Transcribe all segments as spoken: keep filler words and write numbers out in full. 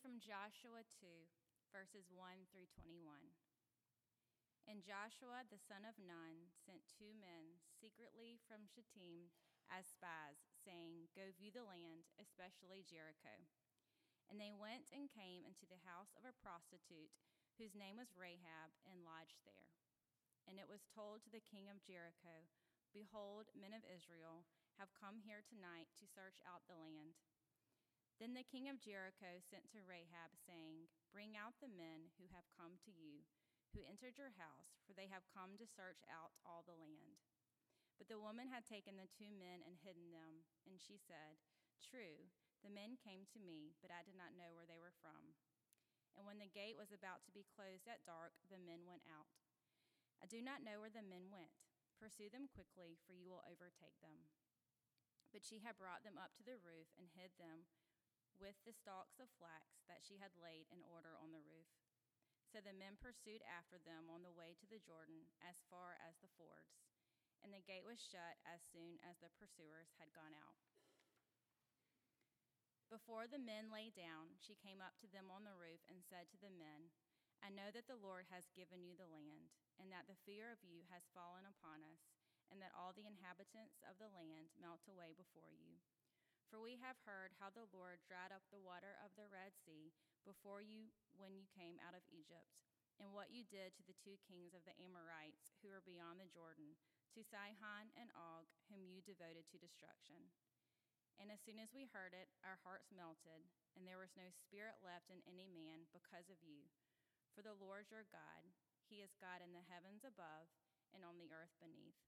from Joshua two, verses one through twenty-one. And Joshua the son of Nun sent two men secretly from Shittim as spies, saying, "Go view the land, especially Jericho." And they went and came into the house of a prostitute whose name was Rahab, and lodged there. And it was told to the king of Jericho, "Behold, men of Israel have come here tonight to search out the land." Then the king of Jericho sent to Rahab, saying, "Bring out the men who have come to you, who entered your house, for they have come to search out all the land." But the woman had taken the two men and hidden them, and she said, "True, the men came to me, but I did not know where they were from." And when the gate was about to be closed at dark, the men went out. "I do not know where the men went. Pursue them quickly, for you will overtake them." But she had brought them up to the roof and hid them with the stalks of flax that she had laid in order on the roof. So the men pursued after them on the way to the Jordan as far as the fords, and the gate was shut as soon as the pursuers had gone out. Before the men lay down, she came up to them on the roof and said to the men, "I know that the Lord has given you the land, and that the fear of you has fallen upon us, and that all the inhabitants of the land melt away before you. For we have heard how the Lord dried up the water of the Red Sea before you when you came out of Egypt, and what you did to the two kings of the Amorites who are beyond the Jordan, to Sihon and Og, whom you devoted to destruction. And as soon as we heard it, our hearts melted, and there was no spirit left in any man because of you. For the Lord your God, he is God in the heavens above and on the earth beneath.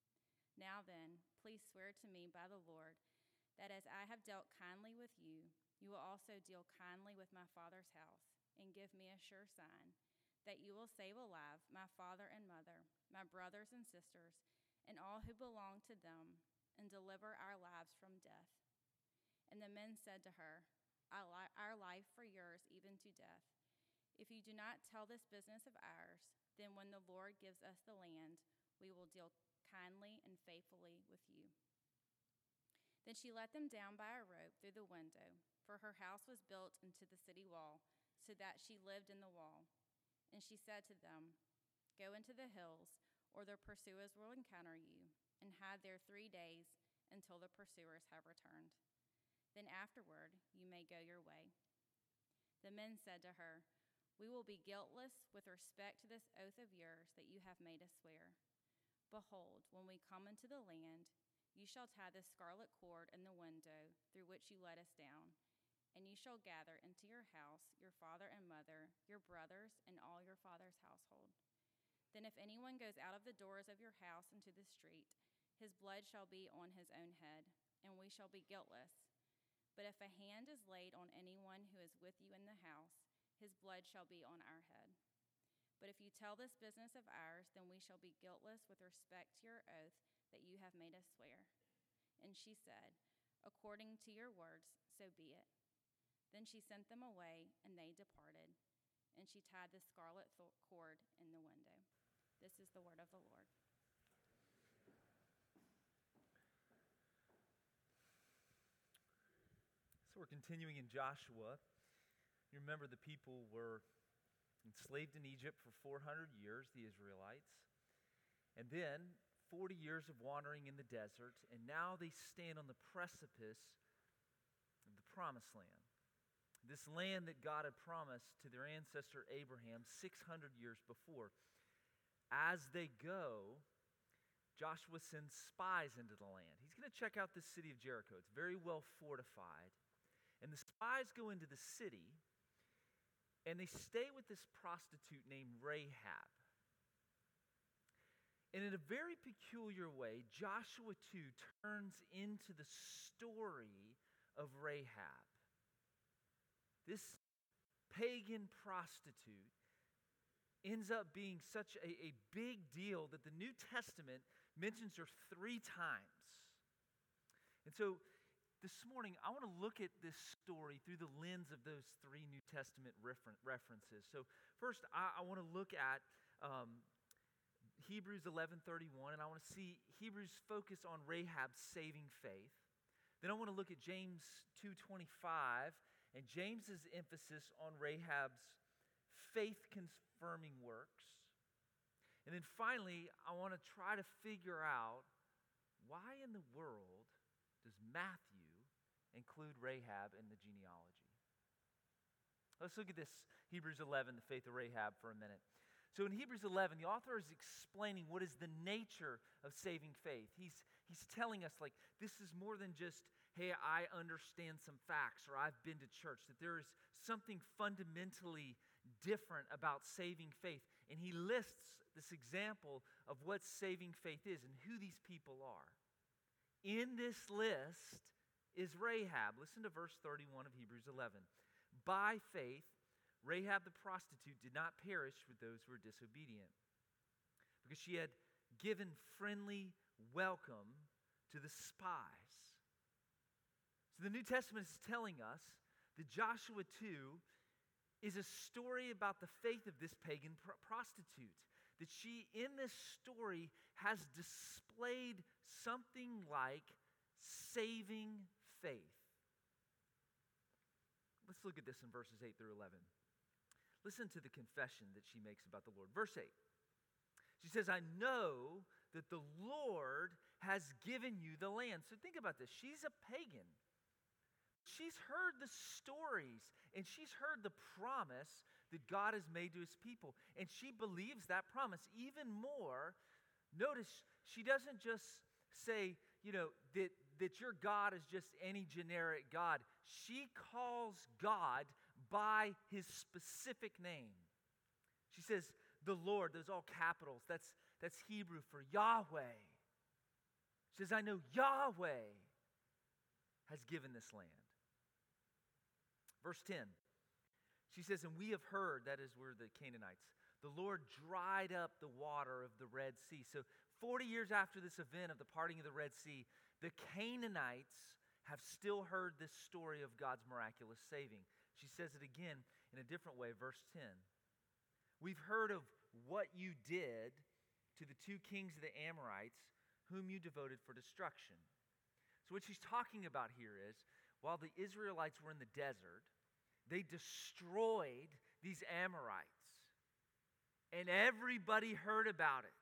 Now then, please swear to me by the Lord that as I have dealt kindly with you, you will also deal kindly with my father's house, and give me a sure sign that you will save alive my father and mother, my brothers and sisters, and all who belong to them, and deliver our lives from death." And the men said to her, "Our life for yours, even to death. If you do not tell this business of ours, then when the Lord gives us the land, we will deal kindly and faithfully with you." Then she let them down by a rope through the window, for her house was built into the city wall, so that she lived in the wall. And she said to them, "Go into the hills, or the pursuers will encounter you, and hide there three days until the pursuers have returned. Then afterward you may go your way." The men said to her, "We will be guiltless with respect to this oath of yours that you have made us swear. Behold, when we come into the land, you shall tie the scarlet cord in the window through which you let us down, and you shall gather into your house your father and mother, your brothers, and all your father's household. Then if anyone goes out of the doors of your house into the street, his blood shall be on his own head, and we shall be guiltless. But if a hand is laid on anyone who is with you in the house, his blood shall be on our head. But if you tell this business of ours, then we shall be guiltless with respect to your oath that you have made us swear." And she said, "According to your words, so be it." Then she sent them away, and they departed. And she tied the scarlet th- cord in the window. This is the word of the Lord. So we're continuing in Joshua. You remember the people were enslaved in Egypt for four hundred years, the Israelites. And then forty years of wandering in the desert, and now they stand on the precipice of the Promised Land. This land that God had promised to their ancestor Abraham six hundred years before. As they go, Joshua sends spies into the land. He's going to check out the city of Jericho. It's very well fortified. And the spies go into the city, and they stay with this prostitute named Rahab. And in a very peculiar way, Joshua two turns into the story of Rahab. This pagan prostitute ends up being such a, a big deal that the New Testament mentions her three times. And so this morning, I want to look at this story through the lens of those three New Testament refer- references. So first, I, I want to look at um, Hebrews eleven thirty-one, and I want to see Hebrews focus on Rahab's saving faith. Then I want to look at James two twenty-five And James's emphasis on Rahab's faith-confirming works. And then finally, I want to try to figure out why in the world does Matthew include Rahab in the genealogy? Let's look at this, Hebrews eleven, the faith of Rahab, for a minute. So in Hebrews eleven, the author is explaining what is the nature of saving faith. He's, he's telling us, like, this is more than just, hey, I understand some facts or I've been to church, that there is something fundamentally different about saving faith. And he lists this example of what saving faith is and who these people are. In this list is Rahab. Listen to verse thirty-one of Hebrews eleven. By faith, Rahab the prostitute did not perish with those who were disobedient, because she had given friendly welcome to the spies. So the New Testament is telling us that Joshua two is a story about the faith of this pagan pr- prostitute. That she, in this story, has displayed something like saving faith. Let's look at this in verses eight through eleven. Listen to the confession that she makes about the Lord. Verse eight. She says, I know that the Lord has given you the land. So think about this. She's a pagan. She's heard the stories and she's heard the promise that God has made to his people. And she believes that promise even more. Notice, she doesn't just say, you know, that, that your God is just any generic God. She calls God by his specific name. She says, the Lord, those all capitals, that's, that's Hebrew for Yahweh. She says, I know Yahweh has given this land. Verse ten. She says, and we have heard, that is where the Canaanites, the Lord dried up the water of the Red Sea. So forty years after this event of the parting of the Red Sea, the Canaanites have still heard this story of God's miraculous saving. She says it again in a different way, verse ten. We've heard of what you did to the two kings of the Amorites, whom you devoted for destruction. So what she's talking about here is, while the Israelites were in the desert, they destroyed these Amorites. And everybody heard about it.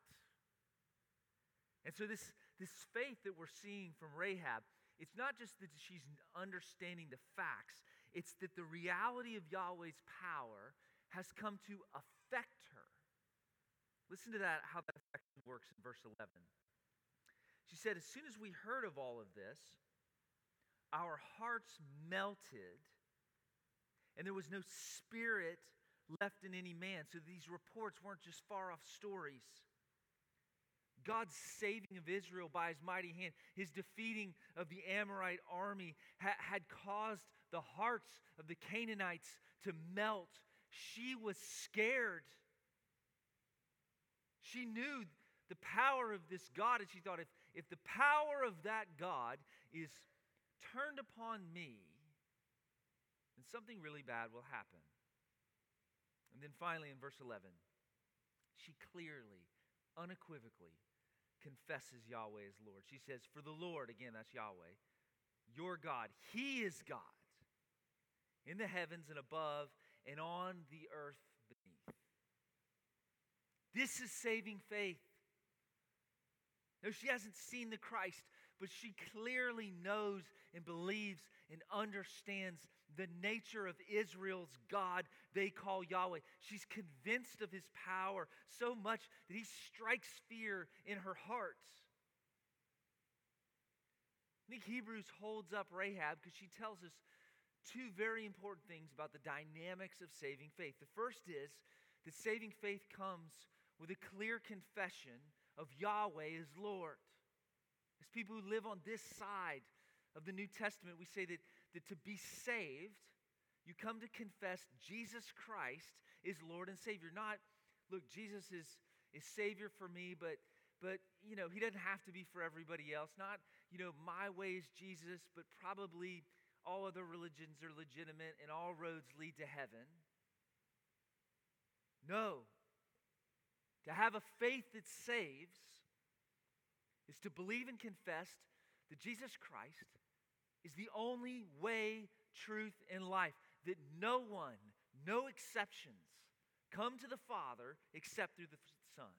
And so this, this faith that we're seeing from Rahab, it's not just that she's understanding the facts, it's that the reality of Yahweh's power has come to affect her. Listen to that, how that affection works in verse eleven. She said, as soon as we heard of all of this, our hearts melted, and there was no spirit left in any man. So these reports weren't just far-off stories. God's saving of Israel by his mighty hand, his defeating of the Amorite army, ha- had caused the hearts of the Canaanites to melt. She was scared. She knew the power of this God, and she thought, if, if the power of that God is turned upon me, then something really bad will happen. And then finally in verse eleven, she clearly, unequivocally confesses Yahweh as Lord. She says, for the Lord, again, that's Yahweh, your God, he is God in the heavens and above and on the earth beneath. This is saving faith. No, she hasn't seen the Christ, but she clearly knows and believes and understands the nature of Israel's God they call Yahweh. She's convinced of his power so much that he strikes fear in her heart. I think Hebrews holds up Rahab because she tells us two very important things about the dynamics of saving faith. The first is that saving faith comes with a clear confession of Yahweh as Lord. As people who live on this side of the New Testament, we say that, that to be saved, you come to confess Jesus Christ is Lord and Savior. Not, look, Jesus is, is Savior for me, but, but, you know, he doesn't have to be for everybody else. Not, you know, my way is Jesus, but probably all other religions are legitimate and all roads lead to heaven. No. To have a faith that saves is to believe and confess that Jesus Christ is the only way, truth, and life. That no one, no exceptions, come to the Father except through the Son.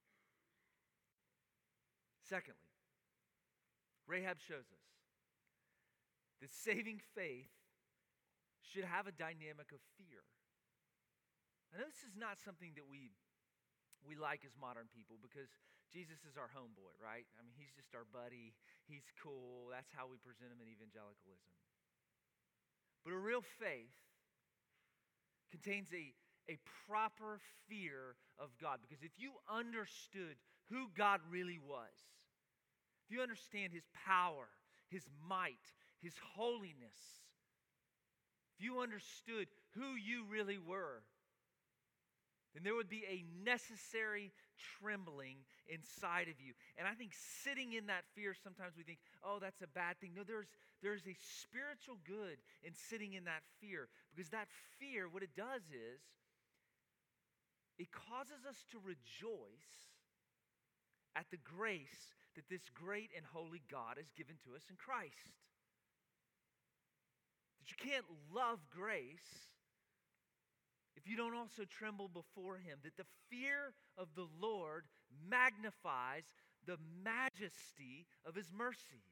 Secondly, Rahab shows us that saving faith should have a dynamic of fear. I know this is not something that we we like as modern people because Jesus is our homeboy, right? I mean, he's just our buddy. He's cool. That's how we present him in evangelicalism. But a real faith contains a, a proper fear of God, because if you understood who God really was, if you understand his power, his might, his holiness, if you understood who you really were, then there would be a necessary trembling inside of you. And I think sitting in that fear, sometimes we think, oh, that's a bad thing. No, there's, there's a spiritual good in sitting in that fear. Because that fear, what it does is, it causes us to rejoice at the grace that this great and holy God has given to us in Christ. That you can't love grace if you don't also tremble before him, that the fear of the Lord magnifies the majesty of his mercy.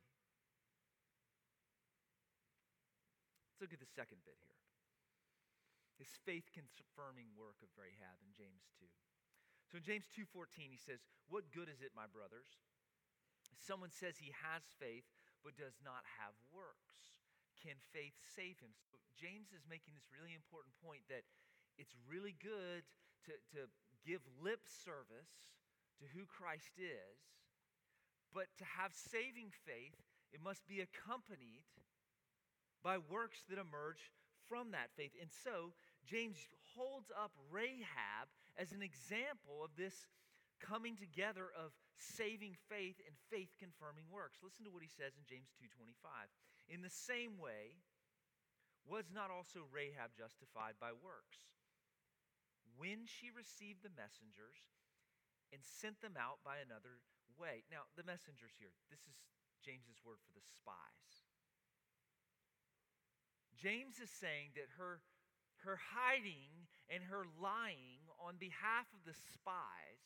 Let's look at the second bit here. This faith-confirming work of Rahab in James two. So in James two fourteen, he says, "What good is it, my brothers, if someone says he has faith but does not have works? Can faith save him?" So James is making this really important point that it's really good to, to give lip service to who Christ is, but to have saving faith, it must be accompanied by works that emerge from that faith. And so, James holds up Rahab as an example of this coming together of saving faith and faith-confirming works. Listen to what he says in James two twenty-five. "In the same way, was not also Rahab justified by works, when she received the messengers and sent them out by another way?" Now, the messengers here, this is James's word for the spies. James is saying that her, her hiding and her lying on behalf of the spies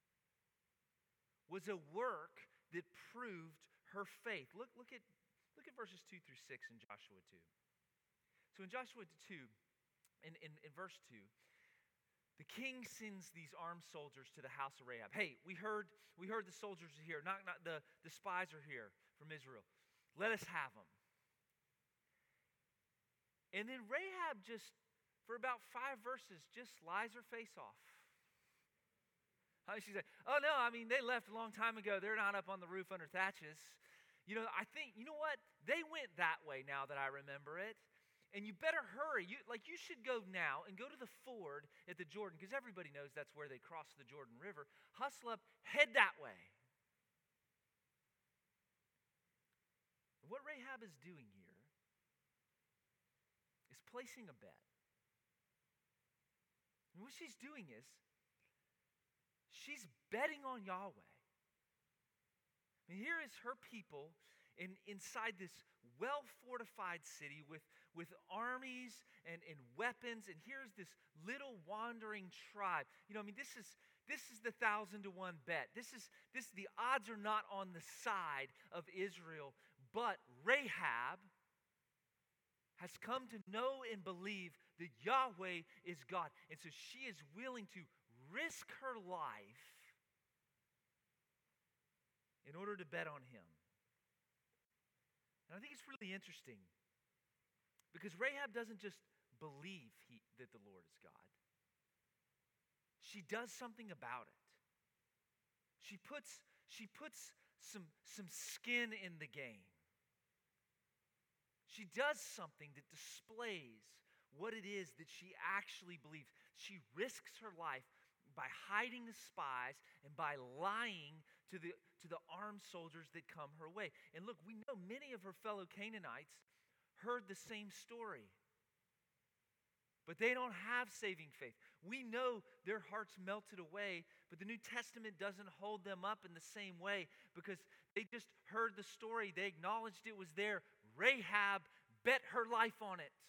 was a work that proved her faith. Look, look at, look at verses two through six in Joshua two. So in Joshua two, in, in, in verse two, the king sends these armed soldiers to the house of Rahab. "Hey, we heard we heard the soldiers are here. Not, not the, the spies are here from Israel. Let us have them." And then Rahab just, for about five verses, just lies her face off. She's like, "Oh no, I mean, they left a long time ago. They're not up on the roof under thatches. You know, I think, you know what? They went that way now that I remember it. And you better hurry. You, like, you should go now and go to the ford at the Jordan, because everybody knows that's where they cross the Jordan River. Hustle up, head that way." What Rahab is doing here is placing a bet. And what she's doing is she's betting on Yahweh. And here is her people in, inside this well-fortified city with, with armies and, and weapons, and here's this little wandering tribe. You know, I mean, this is this is the thousand to one bet. This is this the odds are not on the side of Israel, but Rahab has come to know and believe that Yahweh is God, and so she is willing to risk her life in order to bet on him. And I think it's really interesting because Rahab doesn't just believe he, that the Lord is God. She does something about it. She puts, she puts some, some skin in the game. She does something that displays what it is that she actually believes. She risks her life by hiding the spies and by lying to the, to the armed soldiers that come her way. And look, we know many of her fellow Canaanites heard the same story, but they don't have saving faith. We know their hearts melted away, but the New Testament doesn't hold them up in the same way because they just heard the story. They acknowledged it was there. Rahab bet her life on it.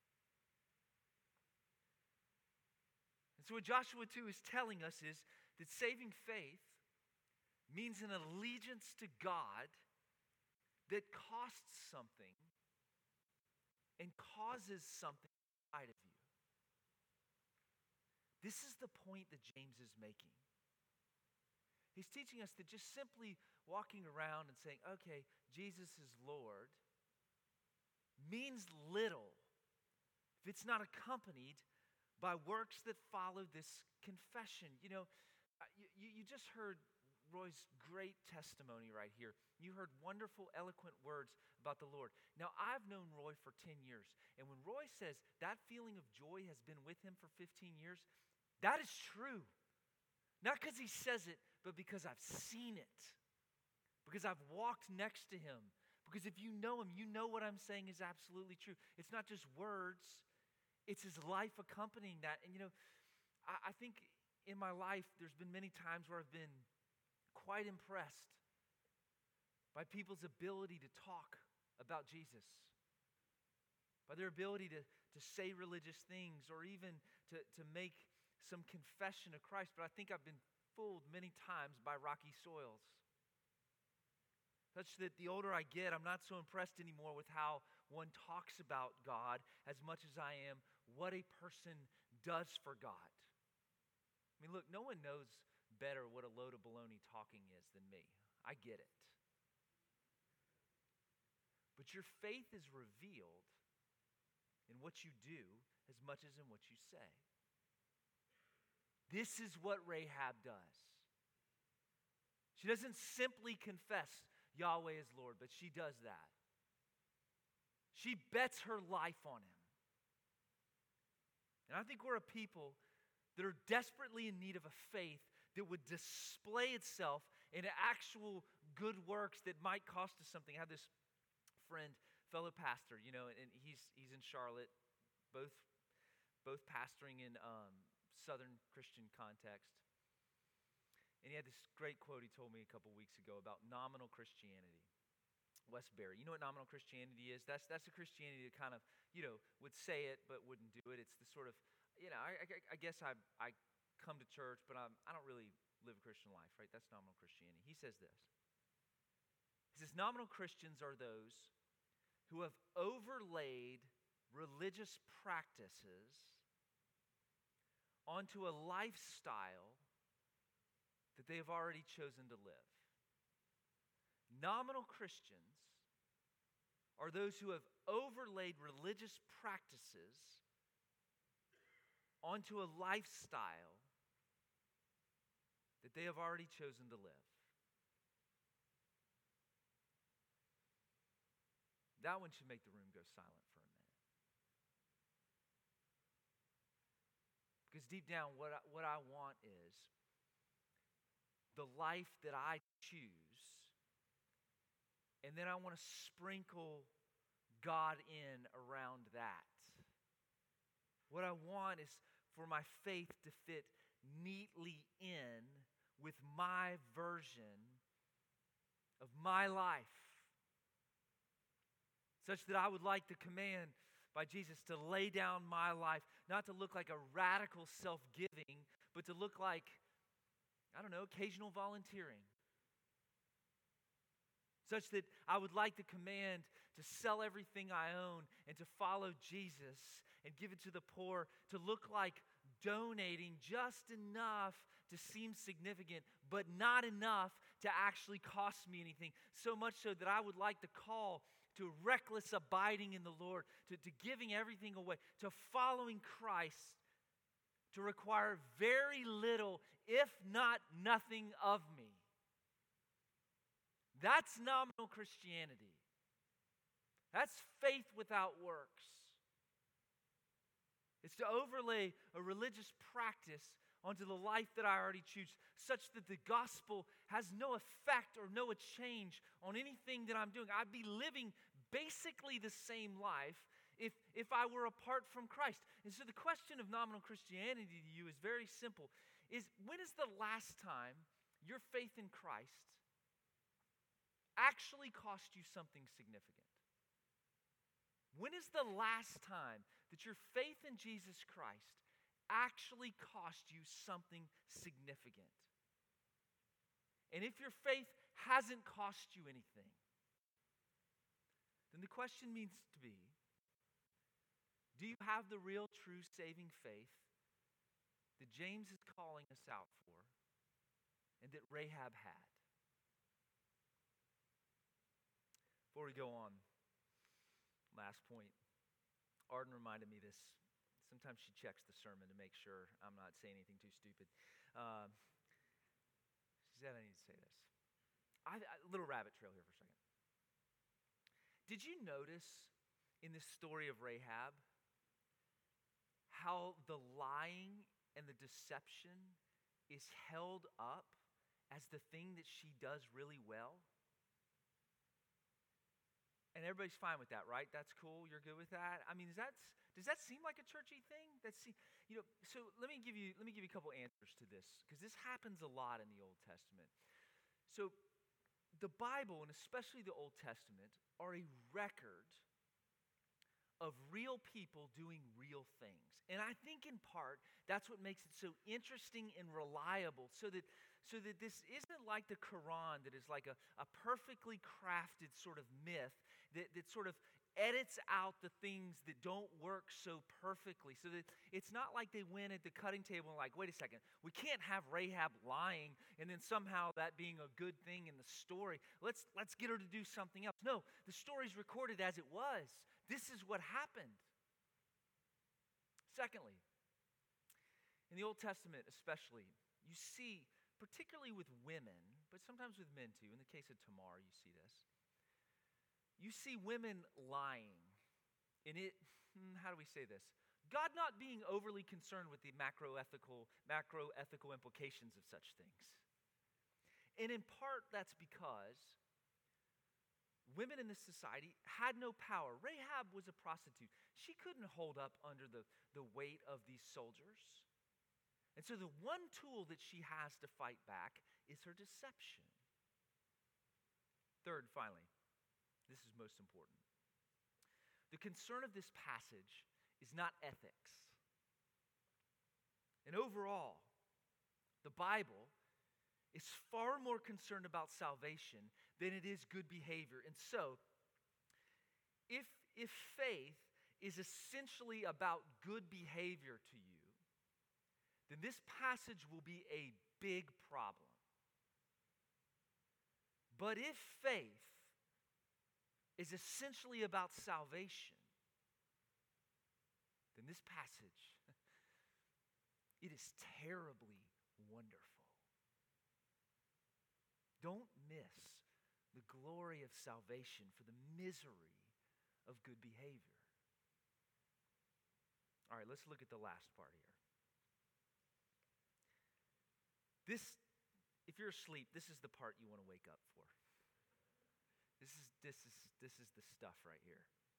And so what Joshua two is telling us is that saving faith means an allegiance to God that costs something and causes something inside of you. This is the point that James is making. He's teaching us that just simply walking around and saying, okay, Jesus is Lord, means little if it's not accompanied by works that follow this confession. You know, you, you just heard Roy's great testimony right here. You heard wonderful, eloquent words about the Lord. Now, I've known Roy for ten years, and when Roy says that feeling of joy has been with him for fifteen years, that is true. Not because he says it, but because I've seen it. Because I've walked next to him. Because if you know him, you know what I'm saying is absolutely true. It's not just words, it's his life accompanying that. And you know, I, I think in my life, there's been many times where I've been quite impressed by people's ability to talk about Jesus, by their ability to, to say religious things or even to, to make some confession of Christ. But I think I've been fooled many times by rocky soils, such that the older I get, I'm not so impressed anymore with how one talks about God as much as I am what a person does for God. I mean, look, no one knows better what a load of baloney talking is than me. I get it. But your faith is revealed in what you do as much as in what you say. This is what Rahab does. She doesn't simply confess Yahweh is Lord, but she does that. She bets her life on him. And I think we're a people that are desperately in need of a faith that would display itself in actual good works that might cost us something. I have this friend, fellow pastor, you know, and he's he's in Charlotte, both both pastoring in um, Southern Christian context. And he had this great quote he told me a couple weeks ago about nominal Christianity. Wes Berry, you know what nominal Christianity is? That's that's a Christianity that kind of, you know, would say it but wouldn't do it. It's the sort of, you know, I, I, I guess I I come to church, but I'm, I don't really live a Christian life, right? That's nominal Christianity. He says this. He says, nominal Christians are those who have overlaid religious practices onto a lifestyle that they have already chosen to live. Nominal Christians are those who have overlaid religious practices onto a lifestyle that they have already chosen to live. That one should make the room go silent for a minute. Because deep down, what I, what I want is the life that I choose, and then I want to sprinkle God in around that. What I want is for my faith to fit neatly in with my version of my life, such that I would like the command by Jesus to lay down my life, not to look like a radical self-giving, but to look like, I don't know, occasional volunteering. Such that I would like the command to sell everything I own and to follow Jesus and give it to the poor, to look like donating just enough to seem significant, but not enough to actually cost me anything. So much so that I would like the call to reckless abiding in the Lord, to, to giving everything away, to following Christ, to require very little, if not nothing of me. That's nominal Christianity. That's faith without works. It's to overlay a religious practice onto the life that I already choose, such that the gospel has no effect or no change on anything that I'm doing. I'd be living basically the same life if, if I were apart from Christ. And so the question of nominal Christianity to you is very simple. Is when is the last time your faith in Christ actually cost you something significant? When is the last time that your faith in Jesus Christ actually cost you something significant? And if your faith hasn't cost you anything, then the question needs to be, do you have the real, true, saving faith that James is calling us out for and that Rahab had? Before we go on, last point, Arden reminded me this. Sometimes she checks the sermon to make sure I'm not saying anything too stupid. Um, she said I need to say this. I, I, little rabbit trail here for a second. Did you notice in this story of Rahab how the lying and the deception is held up as the thing that she does really well? And everybody's fine with that, right? That's cool. You're good with that. I mean, is that does that seem like a churchy thing? That's you know. So let me give you let me give you a couple answers to this, because this happens a lot in the Old Testament. So the Bible, and especially the Old Testament, are a record of real people doing real things. And I think in part that's what makes it so interesting and reliable, so that so that this isn't like the Quran, that is like a, a perfectly crafted sort of myth that, that sort of edits out the things that don't work so perfectly. So that it's not like they went at the cutting table and like, wait a second, we can't have Rahab lying and then somehow that being a good thing in the story. Let's let's get her to do something else. No, the story's recorded as it was. This is what happened. Secondly, in the Old Testament especially, you see, particularly with women, but sometimes with men too, in the case of Tamar, you see this. You see women lying. And it, how do we say this? God not being overly concerned with the macro-ethical, macro-ethical implications of such things. And in part, that's because women in this society had no power. Rahab was a prostitute. She couldn't hold up under the, the weight of these soldiers. And so the one tool that she has to fight back is her deception. Third, finally, this is most important. The concern of this passage is not ethics. And overall, the Bible is far more concerned about salvation than it is good behavior. And so, if, if faith is essentially about good behavior to you, then this passage will be a big problem. But if faith is essentially about salvation, then this passage, it is terribly wonderful. Don't miss the glory of salvation for the misery of good behavior. All right, let's look at the last part here. This, if you're asleep, this is the part you want to wake up for. This is this is this is the stuff right here.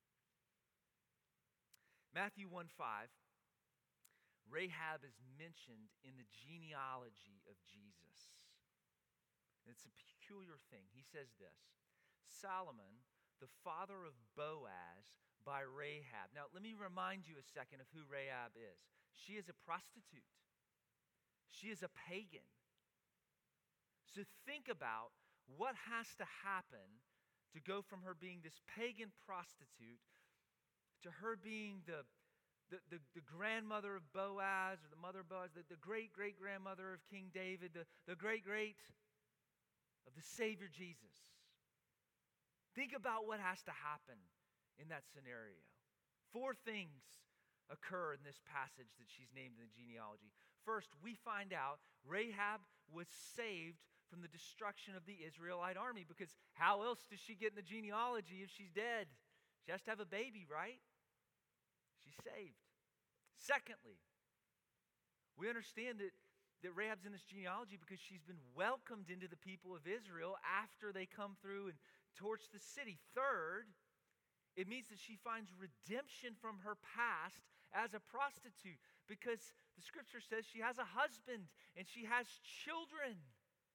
Matthew one five, Rahab is mentioned in the genealogy of Jesus. And it's a peculiar thing. He says this: Solomon, the father of Boaz, by Rahab. Now, let me remind you a second of who Rahab is. She is a prostitute. She is a pagan. So think about what has to happen to go from her being this pagan prostitute to her being the, the, the, the grandmother of Boaz, or the mother of Boaz, the, the great-great-grandmother of King David, the, the great-great of the Savior Jesus. Think about what has to happen in that scenario. Four things occur in this passage that she's named in the genealogy. First, we find out Rahab was saved from the destruction of the Israelite army, because how else does she get in the genealogy if she's dead? She has to have a baby, right? She's saved. Secondly, we understand that, that Rahab's in this genealogy because she's been welcomed into the people of Israel after they come through and torch the city. Third, it means that she finds redemption from her past as a prostitute, because the scripture says she has a husband and she has children.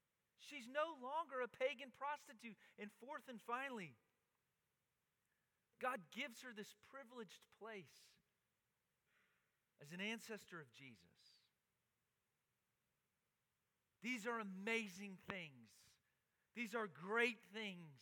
She's no longer a pagan prostitute. And fourth and finally, God gives her this privileged place as an ancestor of Jesus. These are amazing things. These are great things.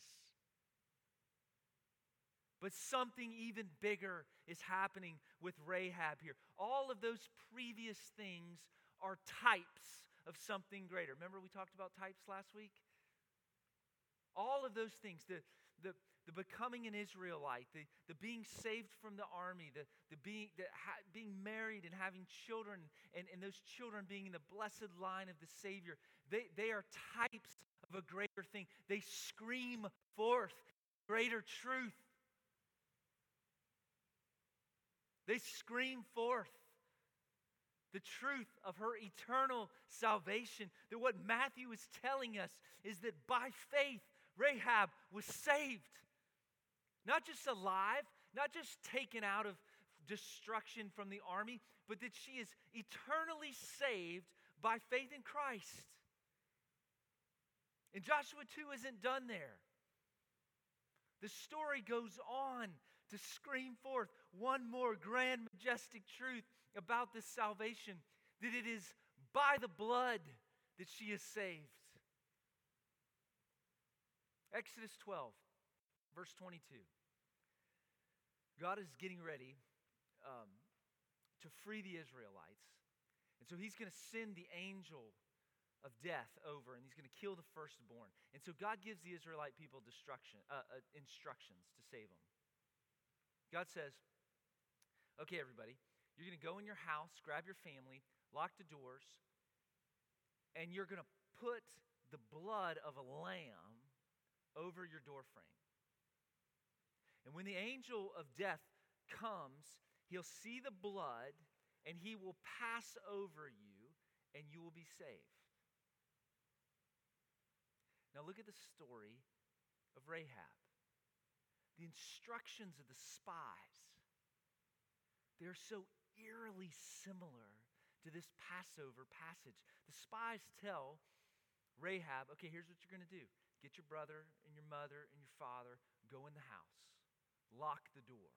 But something even bigger is happening with Rahab here. All of those previous things are types of something greater. Remember we talked about types last week? All of those things, the, the, the becoming an Israelite, the, the being saved from the army, the, the, being, the ha, being married and having children, and, and those children being in the blessed line of the Savior, they, they are types of a greater thing. They scream forth greater truth. They scream forth the truth of her eternal salvation. That what Matthew is telling us is that by faith, Rahab was saved. Not just alive, not just taken out of destruction from the army, but that she is eternally saved by faith in Christ. And Joshua two isn't done there. The story goes on to scream forth one more grand, majestic truth about this salvation, that it is by the blood that she is saved. Exodus twelve, verse twenty-two. God is getting ready um, to free the Israelites. And so he's going to send the angel of death over, and he's going to kill the firstborn. And so God gives the Israelite people destruction, uh, uh, instructions to save them. God says, okay, everybody, you're going to go in your house, grab your family, lock the doors, and you're going to put the blood of a lamb over your doorframe. And when the angel of death comes, he'll see the blood, and he will pass over you, and you will be saved. Now look at the story of Rahab. The instructions of the spies, they're so eerily similar to this Passover passage. The spies tell Rahab, okay, here's what you're going to do. Get your brother and your mother and your father, go in the house, lock the door.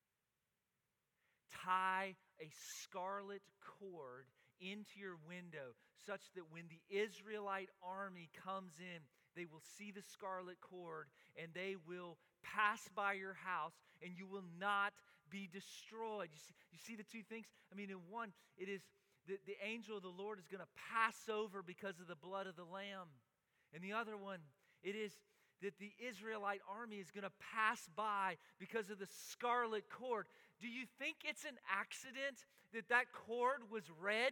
Tie a scarlet cord into your window such that when the Israelite army comes in, they will see the scarlet cord and they will pass by your house and you will not be destroyed. You see, you see the two things? I mean, in one, it is the, the angel of the Lord is going to pass over because of the blood of the Lamb. And the other one, it is that the Israelite army is going to pass by because of the scarlet cord. Do you think it's an accident that that cord was red?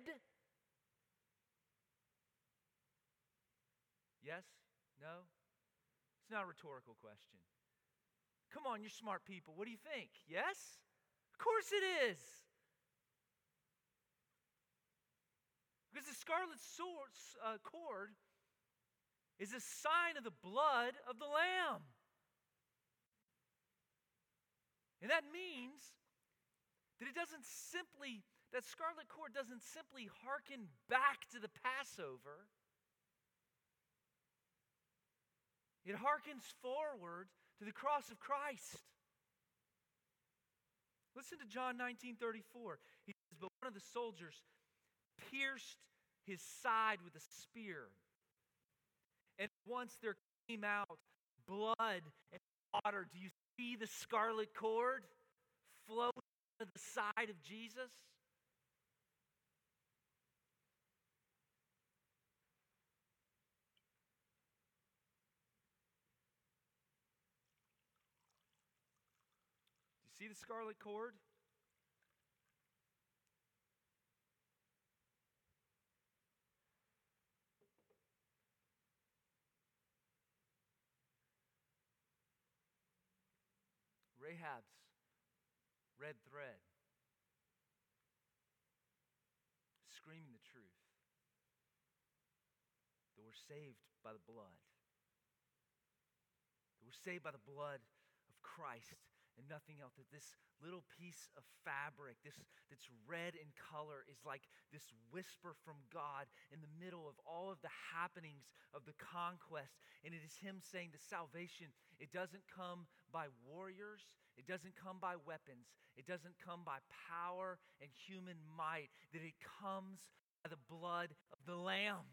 Yes? No? It's not a rhetorical question. Come on, you're smart people. What do you think? Yes? Of course it is. Because the scarlet sword, uh, cord is a sign of the blood of the Lamb. And that means that it doesn't simply, that scarlet cord doesn't simply hearken back to the Passover. It hearkens forward to the cross of Christ. Listen to John nineteen thirty-four. He says, but one of the soldiers pierced his side with a spear. And once there came out blood and water. Do you see the scarlet cord flowing out of the side of Jesus? See the scarlet cord? Rahab's red thread, screaming the truth, that we're saved by the blood, that we're saved by the blood of Christ. and nothing else. That this little piece of fabric, this that's red in color, is like this whisper from God in the middle of all of the happenings of the conquest. And it is him saying the salvation, it doesn't come by warriors, it doesn't come by weapons, it doesn't come by power and human might, that it comes by the blood of the Lamb.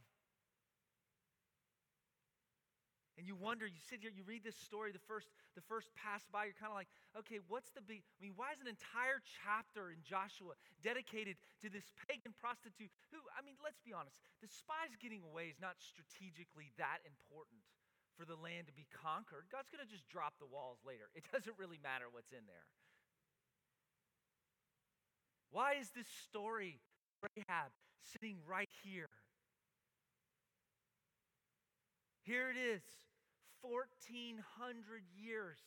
And you wonder, you sit here, you read this story, the first, the first pass by, you're kind of like, okay, what's the big, I mean, why is an entire chapter in Joshua dedicated to this pagan prostitute who, I mean, let's be honest, the spies getting away is not strategically that important for the land to be conquered. God's going to just drop the walls later. It doesn't really matter what's in there. Why is this story, Rahab, sitting right here? Here it is. fourteen hundred years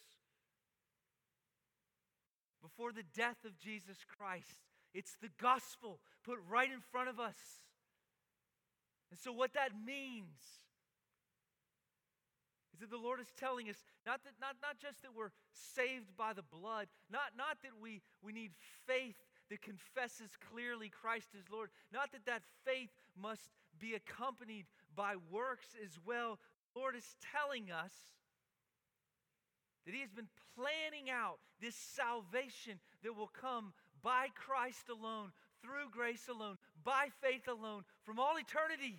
before the death of Jesus Christ. It's the gospel put right in front of us. And so what that means is that the Lord is telling us, not that not, not just that we're saved by the blood, not, not that we, we need faith that confesses clearly Christ is Lord, not that that faith must be accompanied by works as well. The Lord is telling us that he has been planning out this salvation that will come by Christ alone, through grace alone, by faith alone, from all eternity.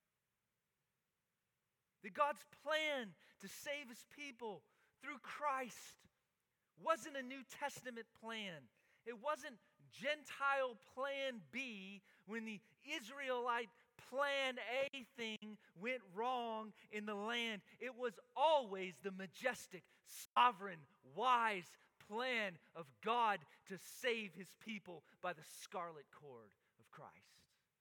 That God's plan to save his people through Christ wasn't a New Testament plan. It wasn't Gentile plan B when the Israelite plan A thing went wrong in the land. It was always the majestic, sovereign, wise plan of God to save his people by the scarlet cord of Christ.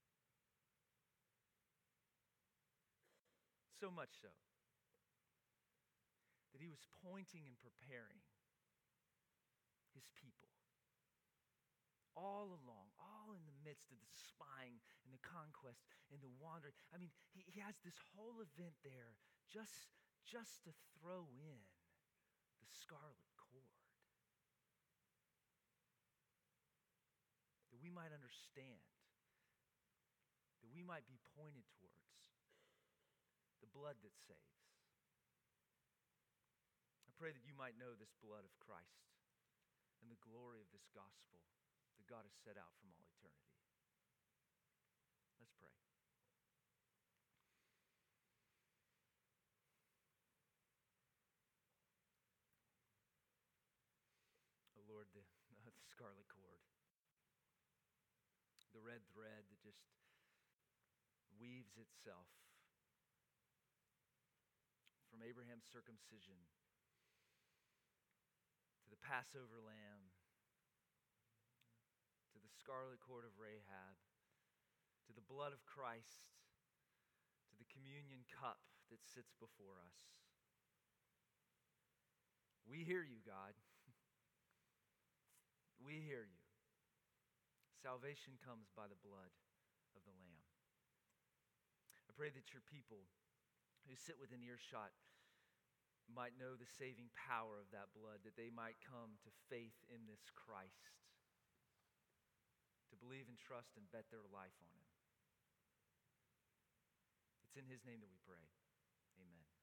So much so that he was pointing and preparing his people all along, all in the midst of the spying and the conquest and the wandering. I mean, he, he has this whole event there just, just to throw in the scarlet cord. That we might understand, that we might be pointed towards the blood that saves. I pray that you might know this blood of Christ and the glory of this gospel that God has set out from all eternity. Let's pray. Oh Lord, the, uh, the scarlet cord, the red thread that just weaves itself from Abraham's circumcision to the Passover lamb, to the scarlet cord of Rahab, to the blood of Christ, to the communion cup that sits before us. We hear you, God. We hear you. Salvation comes by the blood of the Lamb. I pray that your people who sit within earshot might know the saving power of that blood, that they might come to faith in this Christ, to believe and trust and bet their life on him. It's in his name that we pray. Amen.